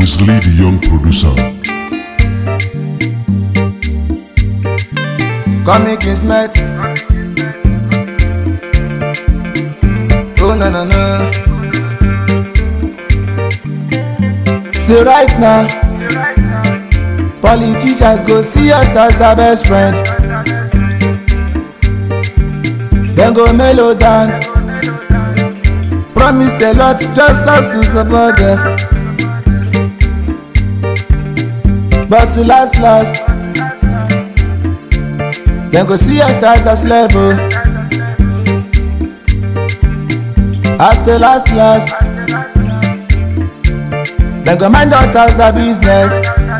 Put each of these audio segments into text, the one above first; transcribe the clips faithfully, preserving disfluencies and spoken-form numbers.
Wesley the young producer. Come make it smart. Oh no no no. So right now, politicians go see us as their best friend. Then go mellow down. Promise a lot, just us to support them. But to last last, then go see us as the slave. As to last last, then go mind us as the business.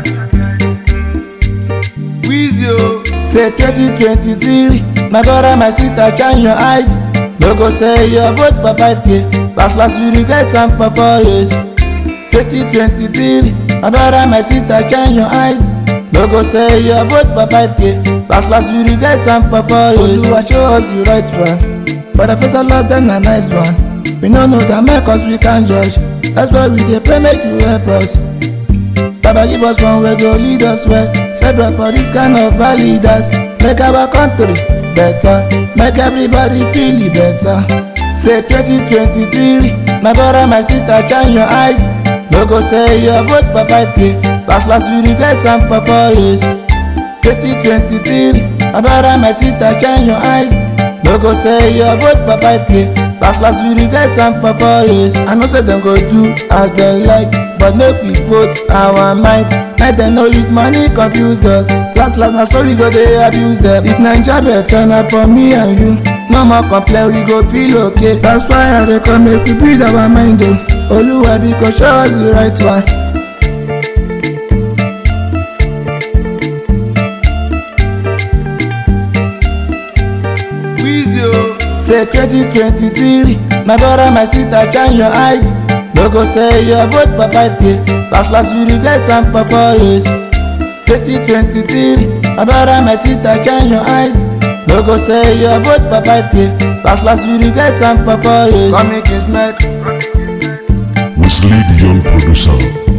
Weezy, say twenty twenty-three, my brother, my sister, shine your eyes. No go say your vote for five K, last last we regret some for four years. twenty twenty-three, my brother, my sister, shine your eyes. No go say your vote for five K, last last we regret some for four years. Oluwa show us the right one, but the first all of them na nice one. We no know that make us we can judge, that's why we dey pray make you help us. Baba give us one way go lead us well, save us for this kind of bad leaders. Make our country better, make everybody feel it better. Say twenty twenty-three, my brother, my sister, shine your eyes. No go say your vote for five K, last last we regret some for four years. twenty twenty-three, my brother, my sister, shine your eyes. No go say your vote for five K, last last we regret some for four years. I know say them go do as they like, but make we vote our mind. Make them no use money confuse us, last last na so we go dey abuse them. If Naija better na for me and you, no more complain, we go feel okay. That's why I dey come make we build our mind o. Oluwa because show us the right one. Say twenty twenty-three, my brother, my sister, shine your eyes. No go say your vote for five K, last last we regret some for four years. twenty twenty-three, my brother, my sister, shine your eyes. No go say your vote for five K, last last we regret some for four years. Come make it smart. Wesley the young producer.